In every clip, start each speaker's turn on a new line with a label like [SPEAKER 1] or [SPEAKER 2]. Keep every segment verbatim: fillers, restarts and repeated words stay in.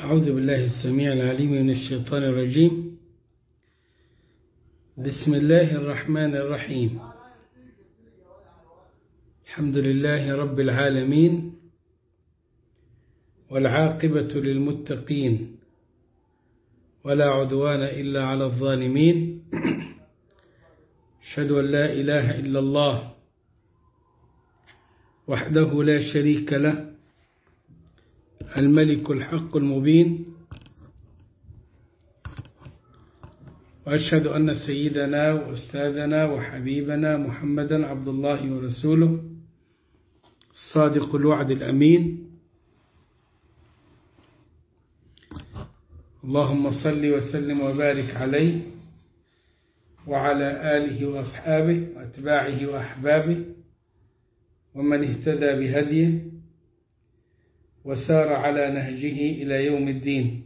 [SPEAKER 1] أعوذ بالله السميع العليم من الشيطان الرجيم. بسم الله الرحمن الرحيم. الحمد لله رب العالمين، والعاقبة للمتقين، ولا عدوان إلا على الظالمين. أشهد أن لا إله إلا الله وحده لا شريك له، الملك الحق المبين، وأشهد أن سيدنا وأستاذنا وحبيبنا محمدا عبد الله ورسوله الصادق الوعد الأمين. اللهم صل وسلم وبارك عليه وعلى آله وأصحابه وأتباعه وأحبابه ومن اهتدى بهديه وسار على نهجه إلى يوم الدين.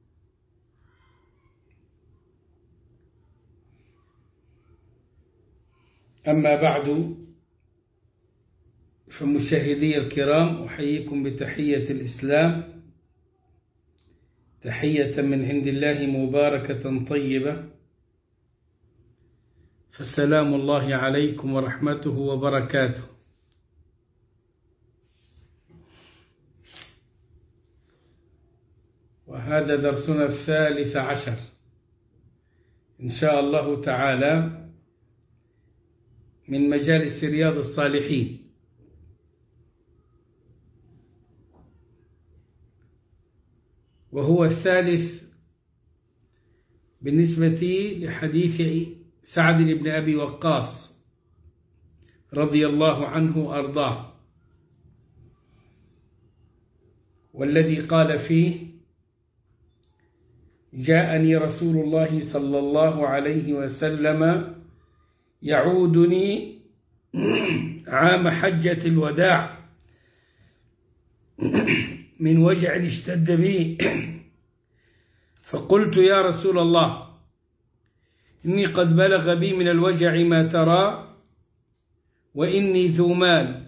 [SPEAKER 1] أما بعد، فمشاهدي الكرام، أحييكم بتحية الإسلام، تحية من عند الله مباركة طيبة، فسلام الله عليكم ورحمته وبركاته. وهذا درسنا الثالث عشر إن شاء الله تعالى من مجالس رياض الصالحين، وهو الثالث بالنسبة لحديث سعد بن أبي وقاص رضي الله عنه وأرضاه، والذي قال فيه: جاءني رسول الله صلى الله عليه وسلم يعودني عام حجة الوداع من وجع اشتد بي، فقلت: يا رسول الله، إني قد بلغ بي من الوجع ما ترى، وإني ذو مال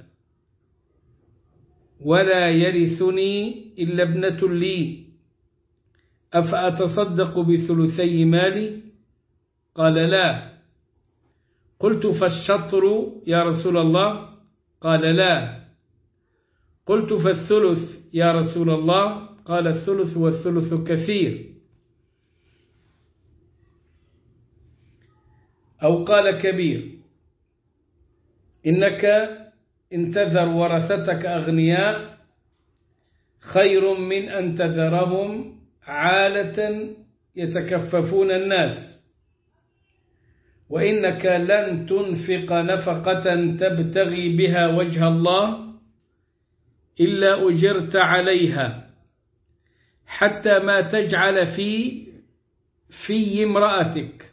[SPEAKER 1] ولا يرثني إلا ابنة لي، أفأتصدق بثلثي مالي؟ قال: لا. قلت: فالشطر يا رسول الله؟ قال: لا. قلت: فالثلث يا رسول الله؟ قال: الثلث والثلث كثير. أو قال: كبير. إنك إن تذر ورثتك أغنياء خير من أن تذرهم عالة يتكففون الناس، وإنك لن تنفق نفقة تبتغي بها وجه الله إلا أجرت عليها، حتى ما تجعل في في امرأتك.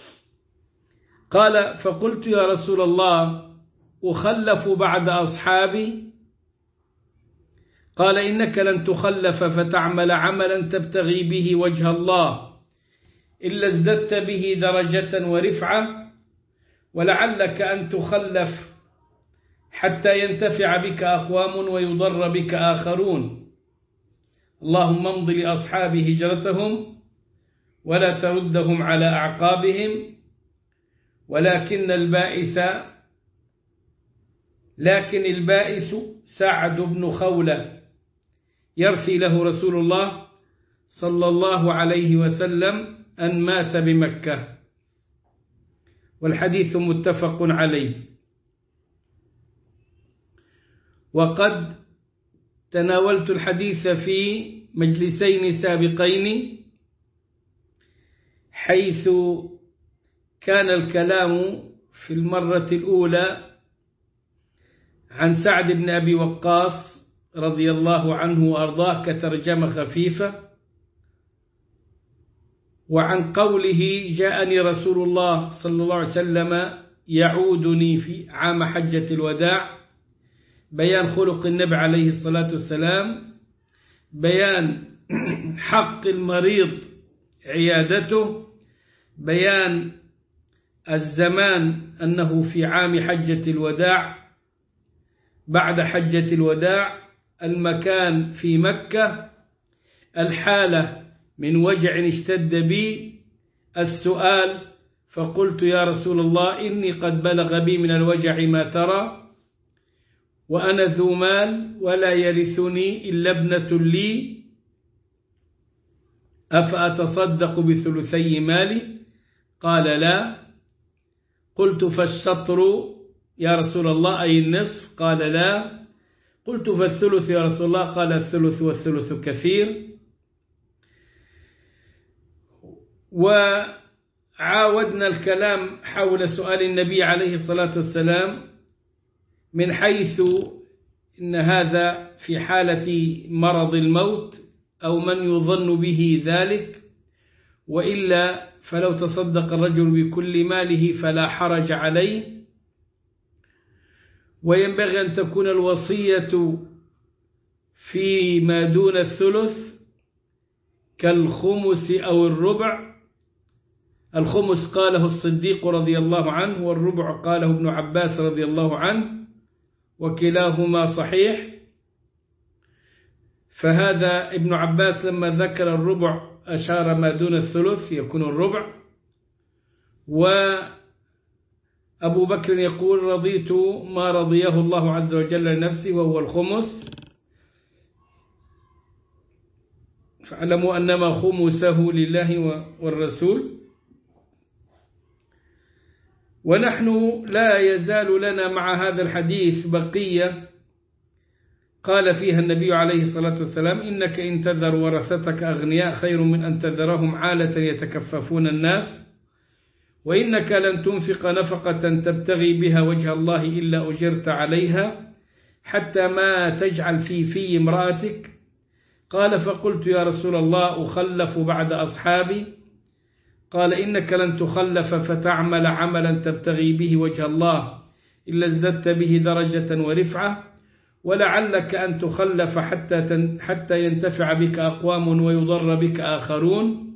[SPEAKER 1] قال: فقلت: يا رسول الله، أخلف بعد أصحابي؟ قال: إنك لن تخلف فتعمل عملا تبتغي به وجه الله إلا ازددت به درجة ورفعة، ولعلك أن تخلف حتى ينتفع بك أقوام ويضر بك آخرون. اللهم امض لأصحاب هجرتهم ولا تردهم على أعقابهم، ولكن البائس لكن البائس سعد بن خولة يرثي له رسول الله صلى الله عليه وسلم أن مات بمكة، والحديث متفق عليه. وقد تناولت الحديث في مجلسين سابقين، حيث كان الكلام في المرة الأولى عن سعد بن أبي وقاص رضي الله عنه وأرضاه كترجمة خفيفة، وعن قوله: جاءني رسول الله صلى الله عليه وسلم يعودني في عام حجة الوداع، بيان خلق النبي عليه الصلاة والسلام، بيان حق المريض عيادته، بيان الزمان أنه في عام حجة الوداع بعد حجة الوداع، المكان في مكة، الحالة من وجع اشتد بي السؤال، فقلت يا رسول الله إني قد بلغ بي من الوجع ما ترى، وأنا ذو مال ولا يرثني إلا ابنة لي، أفأتصدق بثلثي مالي؟ قال لا. قلت فالشطر يا رسول الله أي النصف؟ قال لا. قلت فالثلث يا رسول الله؟ قال الثلث والثلث كثير. وعاودنا الكلام حول سؤال النبي عليه الصلاة والسلام من حيث إن هذا في حالة مرض الموت أو من يظن به ذلك، وإلا فلو تصدق الرجل بكل ماله فلا حرج عليه. وينبغي أن تكون الوصية فيما دون الثلث كالخمس أو الربع. الخمس قاله الصديق رضي الله عنه، والربع قاله ابن عباس رضي الله عنه، وكلاهما صحيح. فهذا ابن عباس لما ذكر الربع أشار ما دون الثلث يكون الربع. وأبو بكر يقول رضيت ما رضيه الله عز وجل لنفسه وهو الخمس، فاعلموا أنما خمسه لله والرسول. ونحن لا يزال لنا مع هذا الحديث بقية قال فيها النبي عليه الصلاة والسلام إنك إن تذر ورثتك أغنياء خير من أن تذرهم عالة يتكففون الناس، وإنك لن تنفق نفقة تبتغي بها وجه الله إلا أجرت عليها حتى ما تجعل في في امرأتك. قال فقلت يا رسول الله أخلف بعد أصحابي؟ قال إنك لن تخلف فتعمل عملا تبتغي به وجه الله إلا ازددت به درجة ورفعة، ولعلك أن تخلف حتى حتى ينتفع بك أقوام ويضر بك آخرون.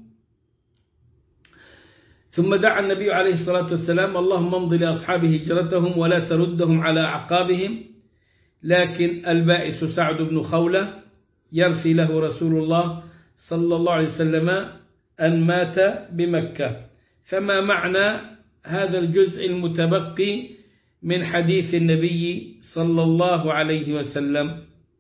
[SPEAKER 1] ثم دعا النبي عليه الصلاة والسلام اللهم امض لأصحاب هجرتهم ولا تردهم على أعقابهم. لكن البائس سعد بن خولة يرثي له رسول الله صلى الله عليه وسلم أن مات بمكة. فما معنى هذا الجزء المتبقي من حديث النبي صلى الله عليه وسلم؟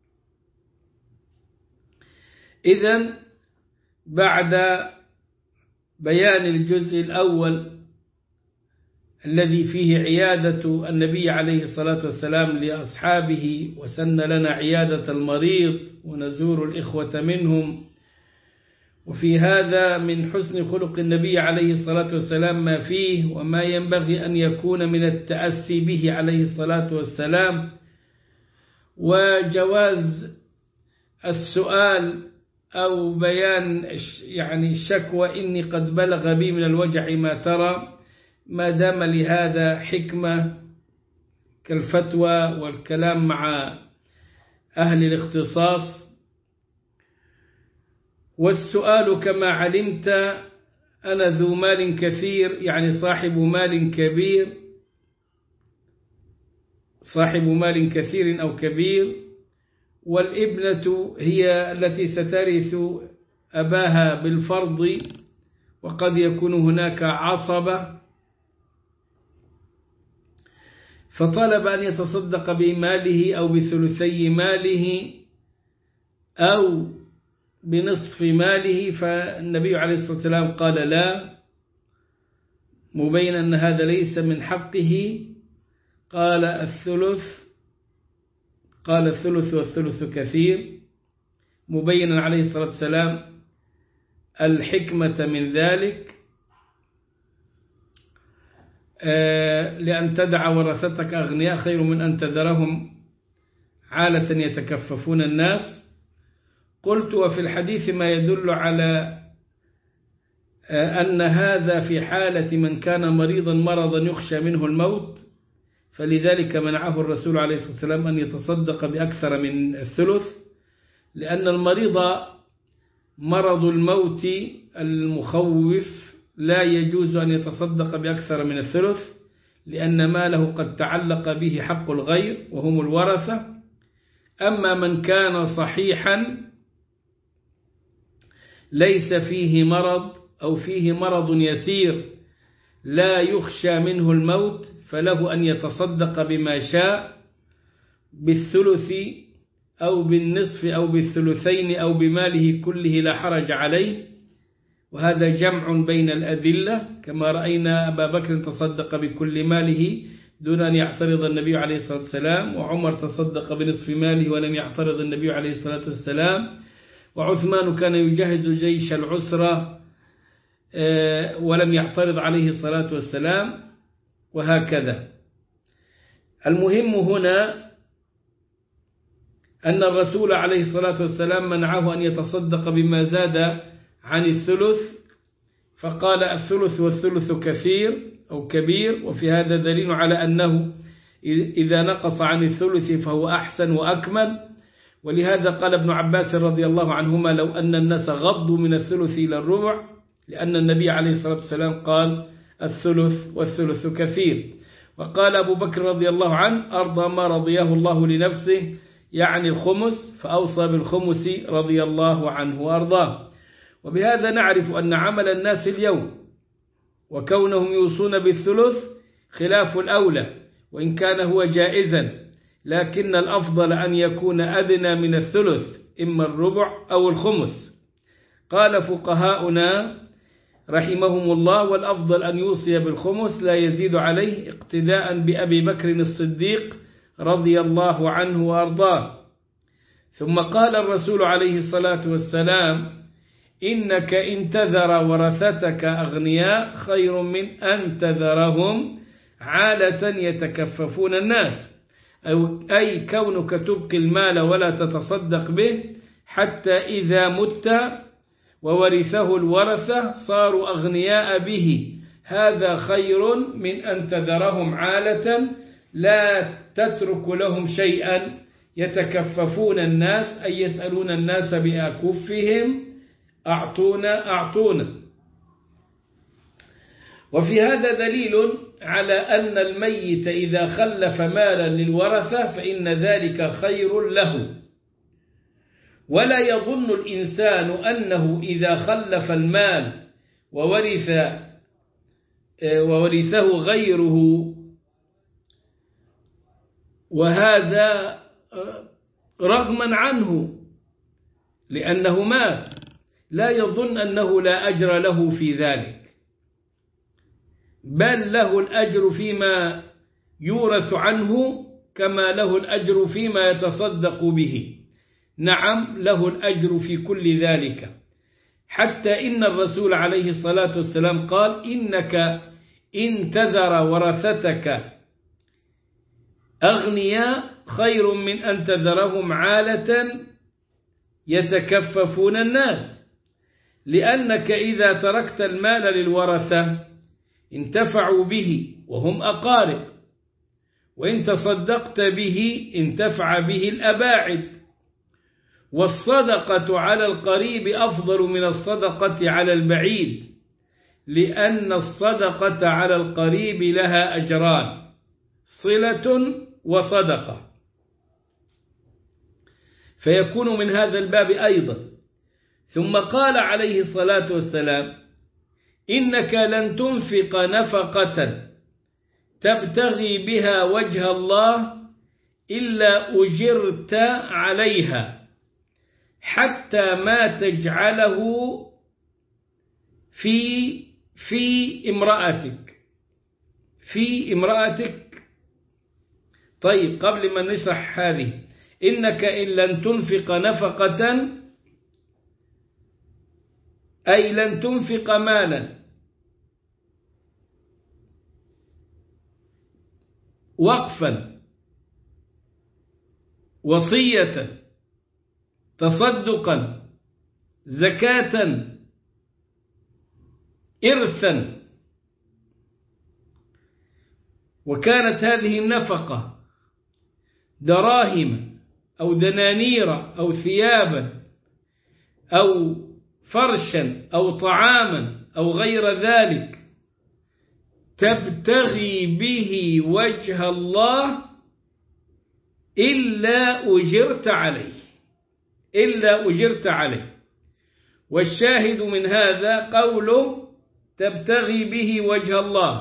[SPEAKER 1] إذن بعد بيان الجزء الأول الذي فيه عيادة النبي عليه الصلاة والسلام لأصحابه، وسن لنا عيادة المريض ونزور الإخوة منهم، وفي هذا من حسن خلق النبي عليه الصلاة والسلام ما فيه وما ينبغي أن يكون من التأسي به عليه الصلاة والسلام، وجواز السؤال أو بيان يعني الشكوى إني قد بلغ بي من الوجع ما ترى، ما دام لهذا حكمة كالفتوى والكلام مع أهل الاختصاص. والسؤال كما علمت أنا ذو مال كثير، يعني صاحب مال كبير، صاحب مال كثير أو كبير، والابنة هي التي سترث أباها بالفرض، وقد يكون هناك عصبة، فطلب أن يتصدق بماله أو بثلثي ماله أو بنصف ماله، فالنبي عليه الصلاة والسلام قال لا، مبين أن هذا ليس من حقه. قال الثلث، قال الثلث والثلث كثير، مبينا عليه الصلاة والسلام الحكمة من ذلك، لأن تدع ورثتك أغنياء خير من أن تذرهم عالة يتكففون الناس. قلت وفي الحديث ما يدل على أن هذا في حالة من كان مريضا مرضا يخشى منه الموت، فلذلك منعه الرسول عليه الصلاة والسلام أن يتصدق بأكثر من الثلث، لأن المريض مرض الموت المخوف لا يجوز أن يتصدق بأكثر من الثلث، لأن ماله قد تعلق به حق الغير وهم الورثة. أما من كان صحيحا ليس فيه مرض أو فيه مرض يسير لا يخشى منه الموت فله أن يتصدق بما شاء بالثلث أو بالنصف أو بالثلثين أو بماله كله لا حرج عليه. وهذا جمع بين الأدلة، كما رأينا أبا بكر تصدق بكل ماله دون أن يعترض النبي عليه الصلاة والسلام، وعمر تصدق بنصف ماله ولم يعترض النبي عليه الصلاة والسلام، وعثمان كان يجهز جيش العسرة ولم يعترض عليه الصلاة والسلام، وهكذا. المهم هنا أن الرسول عليه الصلاة والسلام منعه أن يتصدق بما زاد عن الثلث، فقال الثلث والثلث كثير أو كبير، وفي هذا دليل على أنه إذا نقص عن الثلث فهو أحسن وأكمل. ولهذا قال ابن عباس رضي الله عنهما لو أن الناس غضوا من الثلث إلى الربع، لأن النبي عليه الصلاة والسلام قال الثلث والثلث كثير. وقال أبو بكر رضي الله عنه أرضى ما رضيه الله لنفسه، يعني الخمس، فأوصى بالخمس رضي الله عنه وأرضاه. وبهذا نعرف أن عمل الناس اليوم وكونهم يوصون بالثلث خلاف الأولى، وإن كان هو جائزا، لكن الأفضل أن يكون أدنى من الثلث، إما الربع أو الخمس. قال فقهاؤنا رحمهم الله والأفضل أن يوصي بالخمس لا يزيد عليه، اقتداء بأبي بكر الصديق رضي الله عنه وأرضاه. ثم قال الرسول عليه الصلاة والسلام إنك إن تذر ورثتك أغنياء خير من أن تذرهم عالة يتكففون الناس، أي كونك تبقي المال ولا تتصدق به حتى إذا مت وورثه الورثة صاروا أغنياء به، هذا خير من أن تذرهم عالة لا تترك لهم شيئا يتكففون الناس، أي يسألون الناس بأكفهم أعطونا أعطونا. وفي هذا دليل على أن الميت إذا خلف مالا للورثة فإن ذلك خير له. ولا يظن الإنسان أنه إذا خلف المال وورث وورثه غيره وهذا رغما عنه لأنه مات، لا يظن أنه لا أجر له في ذلك، بل له الأجر فيما يورث عنه كما له الأجر فيما يتصدق به. نعم له الأجر في كل ذلك، حتى إن الرسول عليه الصلاة والسلام قال إنك إن تذر ورثتك أغنياء خير من أن تذرهم عالة يتكففون الناس، لأنك إذا تركت المال للورثة انتفعوا به وهم أقارب، وإن تصدقت به انتفع به الأباعد. والصدقة على القريب أفضل من الصدقة على البعيد، لأن الصدقة على القريب لها أجران، صلة وصدقة، فيكون من هذا الباب أيضا. ثم قال عليه الصلاة والسلام إنك لن تنفق نفقة تبتغي بها وجه الله إلا أجرت عليها حتى ما تجعله في في امرأتك في امرأتك. طيب قبل ما نشرح هذه، إنك إن لن تنفق نفقة أي لن تنفق مالا وقفا وصية تصدقا زكاة إرثا، وكانت هذه النفقة دراهم أو دنانير أو ثيابا أو فرشا أو طعاما أو غير ذلك تبتغي به وجه الله إلا أجرت عليه إلا أجرت عليه. والشاهد من هذا قوله تبتغي به وجه الله،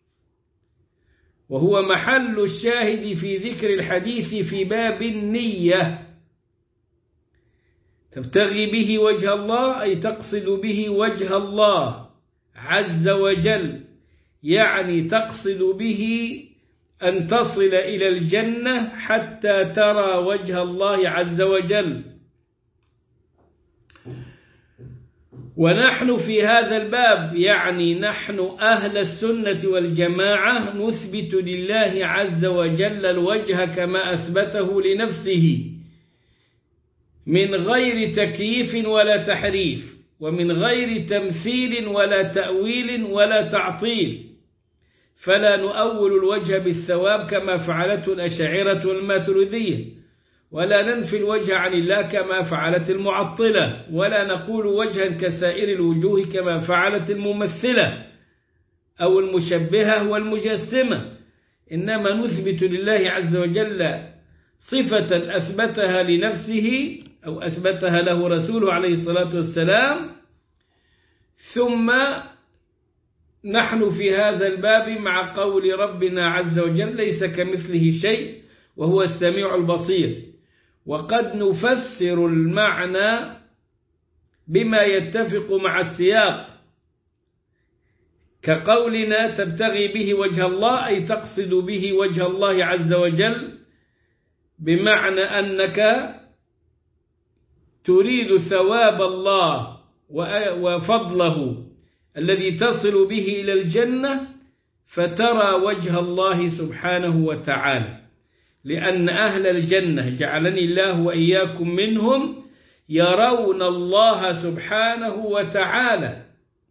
[SPEAKER 1] وهو محل الشاهد في ذكر الحديث في باب النية. تبتغي به وجه الله أي تقصد به وجه الله عز وجل، يعني تقصد به أن تصل إلى الجنة حتى ترى وجه الله عز وجل. ونحن في هذا الباب يعني نحن أهل السنة والجماعة نثبت لله عز وجل الوجه كما أثبته لنفسه من غير تكييف ولا تحريف، ومن غير تمثيل ولا تأويل ولا تعطيل، فلا نؤول الوجه بالثواب كما فعلته الأشاعرة والماتريدية، ولا ننفي الوجه عن الله كما فعلت المعطلة، ولا نقول وجها كسائر الوجوه كما فعلت الممثلة أو المشبهة والمجسمة، إنما نثبت لله عز وجل صفة أثبتها لنفسه أو أثبتها له رسوله عليه الصلاة والسلام. ثم نحن في هذا الباب مع قول ربنا عز وجل ليس كمثله شيء وهو السميع البصير، وقد نفسر المعنى بما يتفق مع السياق، كقولنا تبتغي به وجه الله أي تقصد به وجه الله عز وجل، بمعنى أنك تريد ثواب الله وفضله الذي تصل به إلى الجنة، فترى وجه الله سبحانه وتعالى، لأن أهل الجنة جعلني الله وإياكم منهم يرون الله سبحانه وتعالى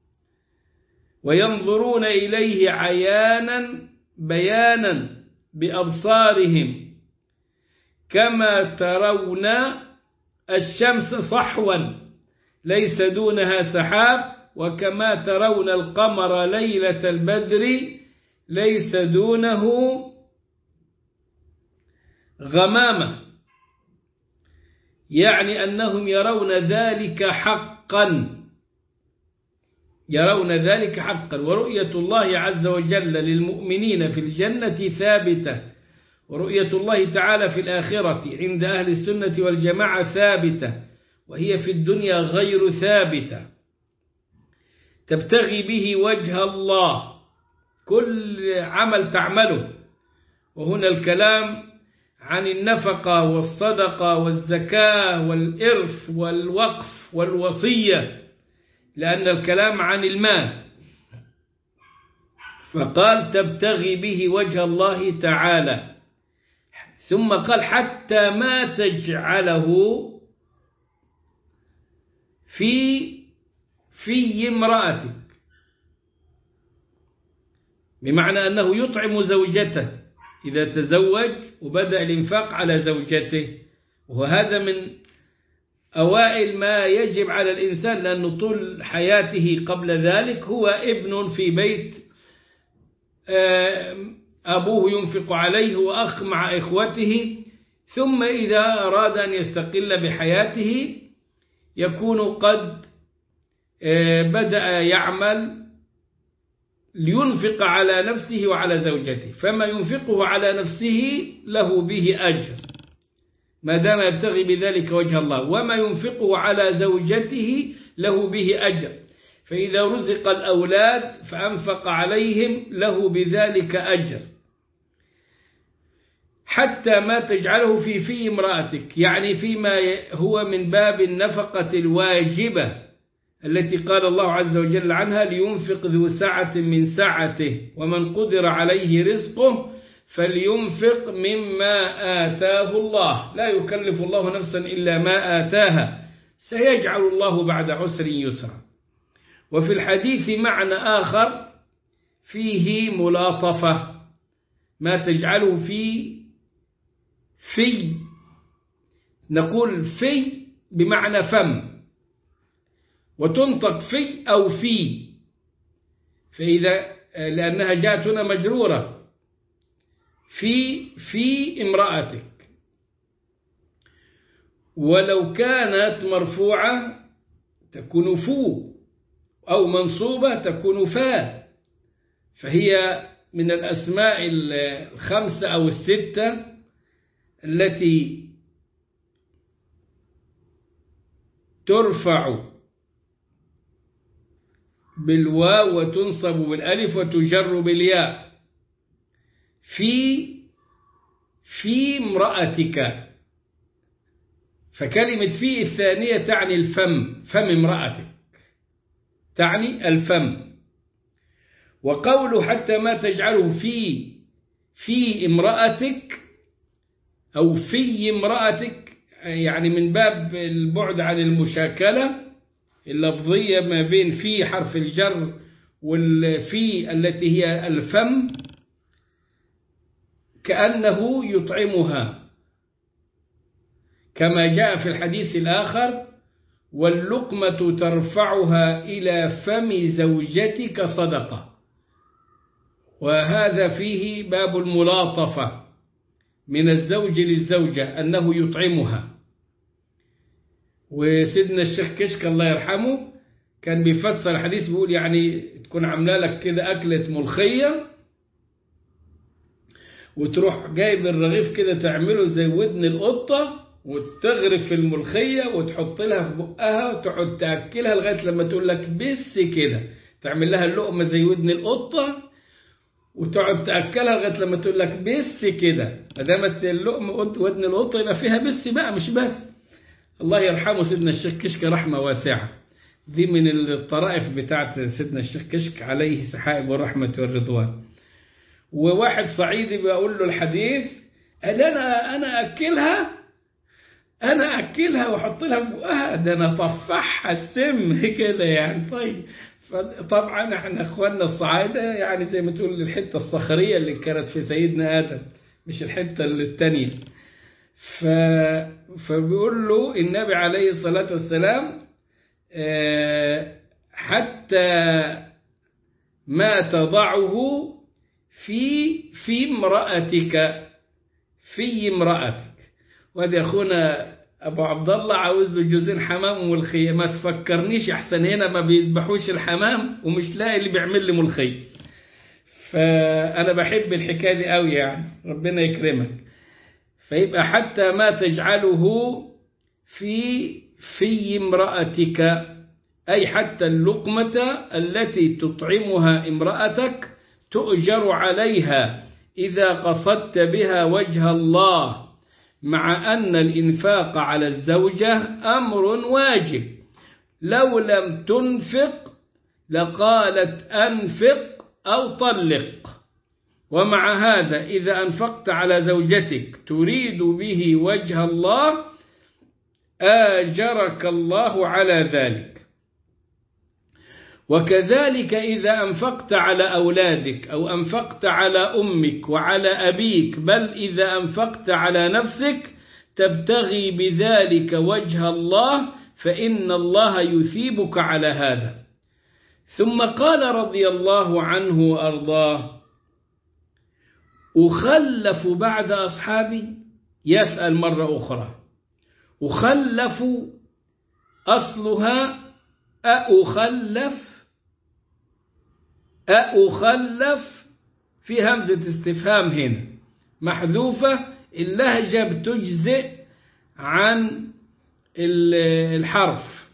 [SPEAKER 1] وينظرون إليه عيانا بيانا بأبصارهم، كما ترون الشمس صحوا ليس دونها سحاب، وكما ترون القمر ليلة البدر ليس دونه غمامة، يعني أنهم يرون ذلك حقا، يرون ذلك حقا. ورؤية الله عز وجل للمؤمنين في الجنة ثابتة، ورؤية الله تعالى في الآخرة عند أهل السنة والجماعة ثابتة، وهي في الدنيا غير ثابتة. تبتغي به وجه الله كل عمل تعمله، وهنا الكلام عن النفقة والصدقة والزكاة والإرث والوقف والوصية، لأن الكلام عن المال، فقال تبتغي به وجه الله تعالى، ثم قال حتى ما تجعله في في امرأتك، بمعنى أنه يطعم زوجته إذا تزوج وبدأ الإنفاق على زوجته، وهذا من أوائل ما يجب على الإنسان، لأنه طول حياته قبل ذلك هو ابن في بيت أبوه ينفق عليه وأخ مع إخوته، ثم إذا أراد أن يستقل بحياته يكون قد بدأ يعمل لينفق على نفسه وعلى زوجته، فما ينفقه على نفسه له به أجر ما دام يبتغي بذلك وجه الله، وما ينفقه على زوجته له به أجر، فإذا رزق الأولاد فأنفق عليهم له بذلك أجر. حتى ما تجعله في في امرأتك، يعني فيما هو من باب النفقة الواجبة التي قال الله عز وجل عنها لينفق ذو سعة من سعته ومن قدر عليه رزقه فلينفق مما آتاه الله، لا يكلف الله نفسا إلا ما آتاها، سيجعل الله بعد عسر يسرا. وفي الحديث معنى آخر فيه ملاطفة، ما تجعله في في نقول في بمعنى فم، وتنطق في أو في، فإذا لأنها جاءت هنا مجرورة في في امرأتك، ولو كانت مرفوعة تكون فو، أو منصوبة تكون فا، فهي من الأسماء الخمسة أو الستة التي ترفع بالواو وتنصب بالألف وتجر بالياء. في في امرأتك، فكلمة في الثانية تعني الفم، فم امرأتك تعني الفم. وقوله حتى ما تجعله في في امرأتك أو في امرأتك، يعني من باب البعد عن المشاكلة اللفظية ما بين في حرف الجر والفي التي هي الفم، كأنه يطعمها كما جاء في الحديث الآخر: واللقمة ترفعها إلى فم زوجتك صدقة. وهذا فيه باب الملاطفة من الزوج للزوجة، أنه يطعمها. وسيدنا الشيخ كشك الله يرحمه كان بيفسر الحديث بيقول يعني تكون عامله لك كده أكلة ملخية، وتروح جايب الرغيف كده تعمله زي ودن القطة، وتغرف الملخية وتحط لها في بقها وتقعد تأكلها لغاية لما تقول لك بس كده، تعمل لها اللقمة زي ودن القطة وتقعد تأكلها لغاية لما تقول لك بس كده. ما دامت اللقمة ودن القطة يبقى فيها بس بقى، مش بس. الله يرحمه سيدنا الشيخ كشك رحمة واسعة. دي من الطرائف بتاعت سيدنا الشيخ كشك عليه سحائب والرحمة والرضوان. وواحد صعيدي بيقول له الحديث، قال أنا أنا أكلها أنا أكلها وأحط لها بقها، ده أنا طفحها السم كده يعني. طيب طبعا احنا اخواننا الصعايدة يعني زي ما تقول الحتة الصخرية اللي كانت في سيدنا آدم، مش الحتة الثانية. ف... فبيقول له النبي عليه الصلاة والسلام حتى ما تضعه في في امرأتك في امرأتك. وهذا أخونا أبو عبد الله عاوز له جوزين حمام وملخية، ما تفكرنيش أحسن هنا ما بيذبحوش الحمام ومش لاقي اللي بيعمل لي ملخية. فأنا بحب الحكاية دي قوي يعني، ربنا يكرمك. فيبقى حتى ما تجعله في في امرأتك، أي حتى اللقمة التي تطعمها امرأتك تؤجر عليها إذا قصدت بها وجه الله، مع أن الإنفاق على الزوجة أمر واجب. لو لم تنفق لقالت أنفق أو طلق. ومع هذا إذا أنفقت على زوجتك تريد به وجه الله آجرك الله على ذلك. وكذلك إذا أنفقت على أولادك أو أنفقت على أمك وعلى أبيك، بل إذا أنفقت على نفسك تبتغي بذلك وجه الله، فإن الله يثيبك على هذا. ثم قال رضي الله عنه وأرضاه: أخلف بعد أصحابي. يسأل مرة أخرى، أخلف أصلها أخلف أخلف في همزة استفهام هنا محذوفة، اللهجة بتجزئ عن الحرف.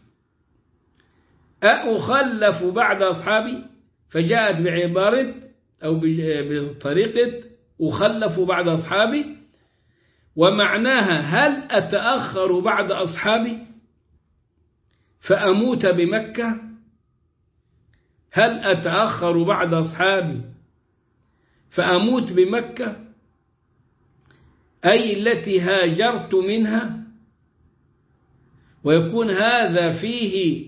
[SPEAKER 1] أخلف بعد أصحابي، فجاءت بعبارة أو بطريقة أخلف بعد أصحابي، ومعناها هل أتأخر بعد أصحابي فأموت بمكة؟ هل أتأخر بعد أصحابي فأموت بمكة، أي التي هاجرت منها؟ ويكون هذا فيه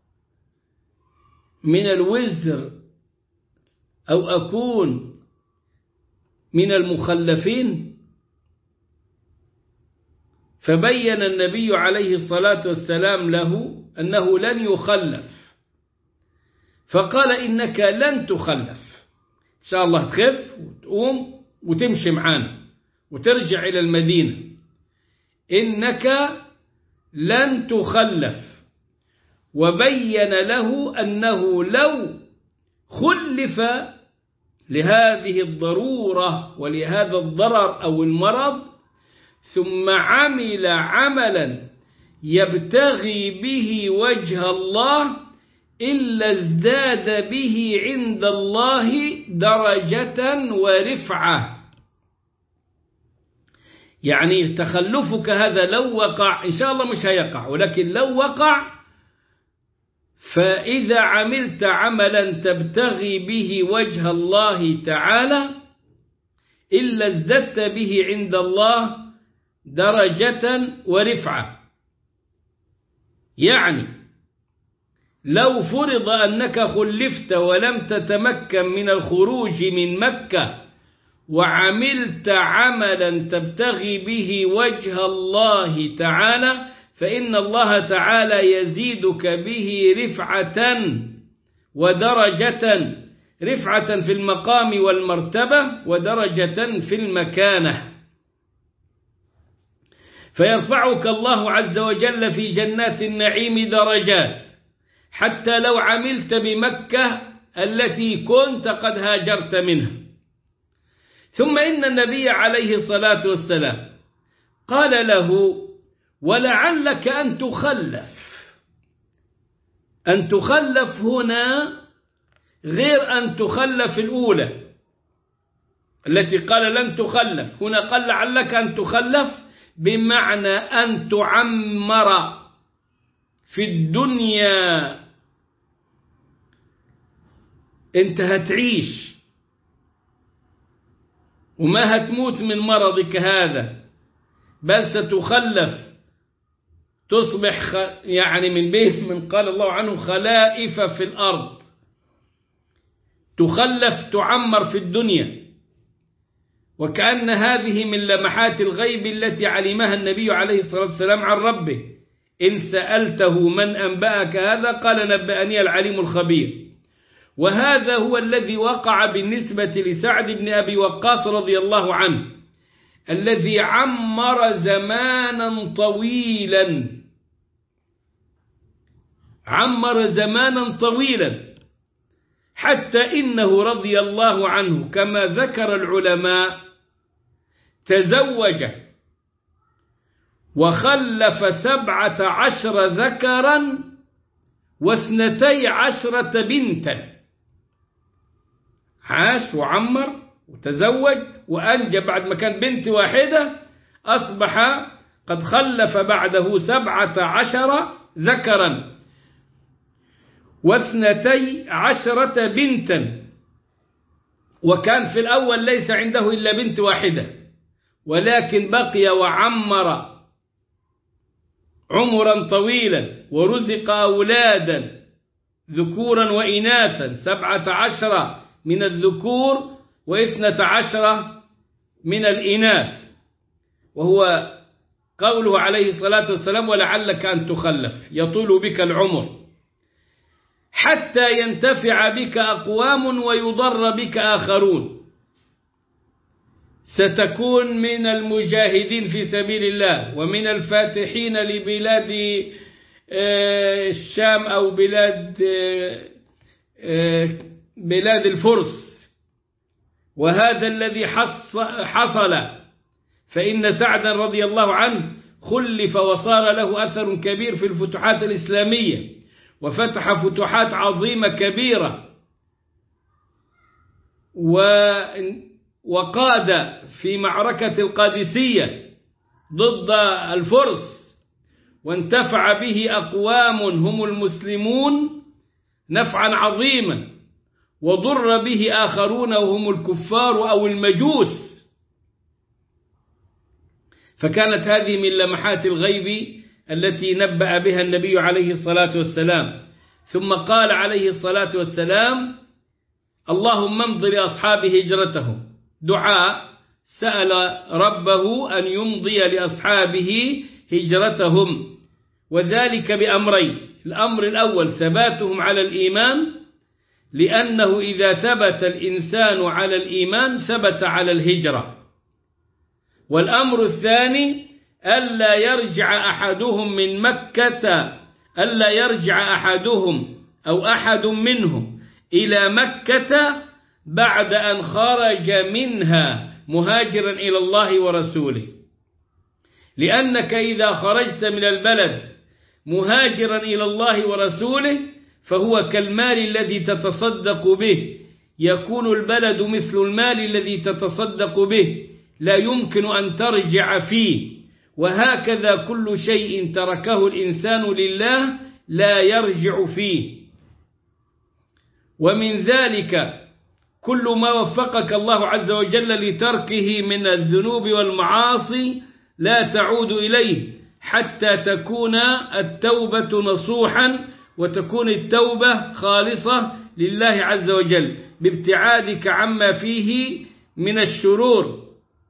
[SPEAKER 1] من الوزر أو أكون من المخلفين. فبين النبي عليه الصلاة والسلام له أنه لن يخلف، فقال إنك لن تخلف، إن شاء الله تخف وتقوم وتمشي معانا وترجع إلى المدينة، إنك لن تخلف. وبين له أنه لو خلف لهذه الضرورة ولهذا الضرر أو المرض ثم عمل عملا يبتغي به وجه الله إلا ازداد به عند الله درجة ورفعة. يعني تخلفك هذا لو وقع، إن شاء الله مش هيقع، ولكن لو وقع فإذا عملت عملا تبتغي به وجه الله تعالى إلا ازددت به عند الله درجة ورفعة. يعني لو فرض أنك خلفت ولم تتمكن من الخروج من مكة وعملت عملا تبتغي به وجه الله تعالى فإن الله تعالى يزيدك به رفعة ودرجة، رفعة في المقام والمرتبة ودرجة في المكانة، فيرفعك الله عز وجل في جنات النعيم درجات حتى لو عملت بمكة التي كنت قد هاجرت منها. ثم إن النبي عليه الصلاة والسلام قال له: ولعلك أن تخلف. أن تخلف هنا غير أن تخلف الأولى التي قال لن تخلف، هنا قال لعلك أن تخلف بمعنى أن تعمر في الدنيا. أنت هتعيش وما هتموت من مرضك هذا، بل ستخلف تصبح يعني من بيت من قال الله عنه خلائف في الأرض، تخلف تعمر في الدنيا. وكأن هذه من لمحات الغيب التي علمها النبي عليه الصلاة والسلام عن ربه. إن سألته من أنبأك هذا قال نبأني العليم الخبير. وهذا هو الذي وقع بالنسبة لسعد بن أبي وقاص رضي الله عنه، الذي عمر زمانا طويلا، عمر زمانا طويلا حتى إنه رضي الله عنه كما ذكر العلماء تزوج وخلف سبعة عشر ذكرا واثنتي عشرة بنتا. عاش وعمر وتزوج وأنجب بعد ما كان بنت واحدة، أصبح قد خلف بعده سبعة عشر ذكرا واثنتي عشرة بنتا. وكان في الأول ليس عنده إلا بنت واحدة، ولكن بقي وعمر عمرا طويلا ورزق أولادا ذكورا وإناثا، سبعة عشر من الذكور واثنة عشر من الإناث. وهو قوله عليه الصلاة والسلام: ولعلك أن تخلف، يطول بك العمر حتى ينتفع بك أقوام ويضر بك آخرون. ستكون من المجاهدين في سبيل الله ومن الفاتحين لبلاد الشام أو بلاد بلاد الفرس، وهذا الذي حصل. فإن سعدا رضي الله عنه خلف وصار له أثر كبير في الفتوحات الإسلامية، وفتح فتوحات عظيمة كبيرة، وقاد في معركة القادسية ضد الفرس، وانتفع به أقوام هم المسلمون نفعا عظيما، وضر به آخرون وهم الكفار أو المجوس. فكانت هذه من لمحات الغيب التي نبأ بها النبي عليه الصلاة والسلام. ثم قال عليه الصلاة والسلام: اللهم امض لأصحاب هجرتهم. دعاء سأل ربه أن يمضي لأصحابه هجرتهم، وذلك بأمرين. الأمر الأول ثباتهم على الإيمان، لأنه إذا ثبت الإنسان على الإيمان ثبت على الهجرة. والأمر الثاني ألا يرجع أحدهم من مكة ألا يرجع أحدهم أو أحد منهم إلى مكة بعد أن خرج منها مهاجرا إلى الله ورسوله، لأنك إذا خرجت من البلد مهاجرا إلى الله ورسوله فهو كالمال الذي تتصدق به، يكون البلد مثل المال الذي تتصدق به، لا يمكن أن ترجع فيه. وهكذا كل شيء تركه الإنسان لله لا يرجع فيه. ومن ذلك كل ما وفقك الله عز وجل لتركه من الذنوب والمعاصي لا تعود إليه حتى تكون التوبة نصوحا، وتكون التوبة خالصة لله عز وجل بابتعادك عما فيه من الشرور.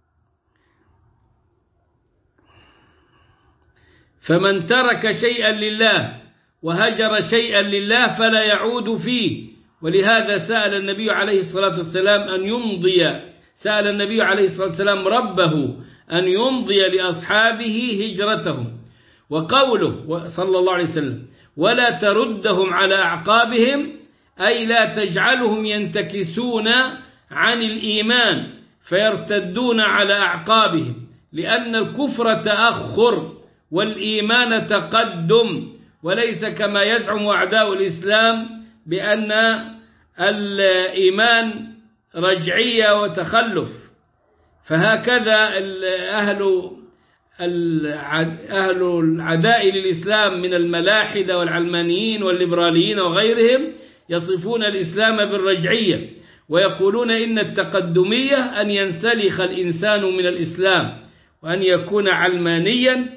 [SPEAKER 1] فمن ترك شيئا لله وهجر شيئا لله فلا يعود فيه. ولهذا سأل النبي عليه الصلاة والسلام أن يمضي سأل النبي عليه الصلاة والسلام ربه أن يمضي لأصحابه هجرتهم. وقوله صلى الله عليه وسلم ولا تردهم على أعقابهم، أي لا تجعلهم ينتكسون عن الإيمان فيرتدون على أعقابهم، لأن الكفر تأخر والإيمان تقدم، وليس كما يزعم أعداء الإسلام بأن الإيمان رجعية وتخلف. فهكذا أهل أهل العداء للإسلام من الملاحدة والعلمانيين والليبراليين وغيرهم يصفون الإسلام بالرجعية، ويقولون إن التقدمية أن ينسلخ الإنسان من الإسلام وأن يكون علمانيا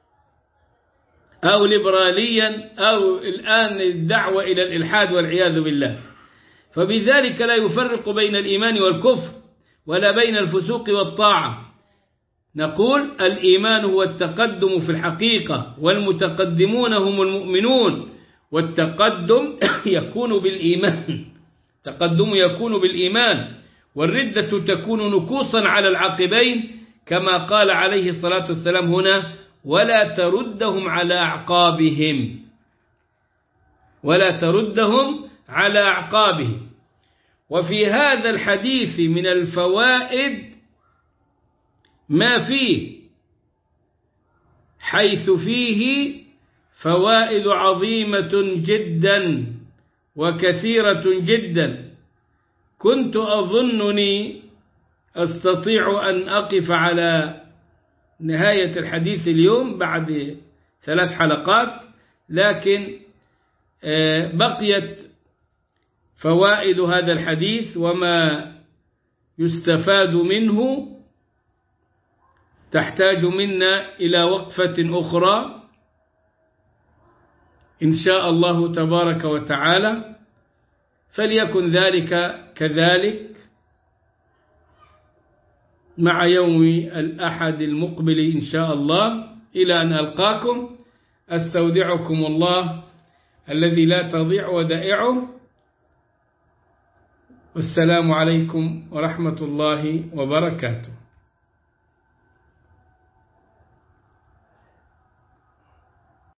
[SPEAKER 1] أو ليبراليا أو الآن الدعوة إلى الإلحاد والعياذ بالله. فبذلك لا يفرق بين الإيمان والكفر ولا بين الفسوق والطاعة. نقول الإيمان هو التقدم في الحقيقة، والمتقدمون هم المؤمنون، والتقدم يكون بالإيمان تقدم يكون بالإيمان، والردة تكون نكوصا على العقبين كما قال عليه الصلاة والسلام هنا ولا تردهم على أعقابهم ولا تردهم على أعقابهم. وفي هذا الحديث من الفوائد ما فيه، حيث فيه فوائد عظيمة جدا وكثيرة جدا. كنت أظنني أستطيع أن أقف على نهاية الحديث اليوم بعد ثلاث حلقات، لكن بقيت فوائد هذا الحديث وما يستفاد منه تحتاج منا إلى وقفة أخرى إن شاء الله تبارك وتعالى، فليكن ذلك كذلك مع يوم الأحد المقبل إن شاء الله. إلى أن ألقاكم أستودعكم الله الذي لا تضيع ودائعه، والسلام عليكم ورحمة الله وبركاته.